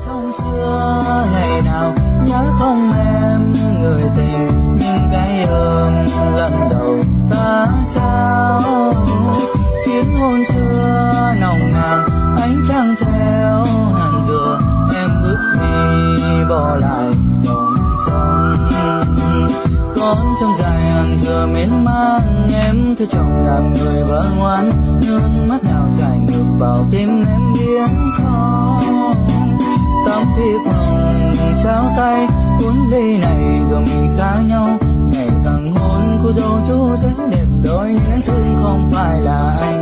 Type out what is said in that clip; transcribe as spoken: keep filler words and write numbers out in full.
Trong xưa ngày nào nhớ không em người tình, những cái ôm lần đầu ta trao, chuyến hôn xưa nồng nàn ánh trăng theo hàng dừa, em bước đi bỏ lại dòng sông. Con trong dài hàng dừa miên man, em thứ chồng làm người vợ ngoan, nước mắt nào chảy ngược vào tim em biết không. Tắm thiệp hồng trao tay cuốn ly này rồi mình xa nhau, ngày tặng hôn của dâu chú thế đẹp đôi nhưng em thương không phải là anh.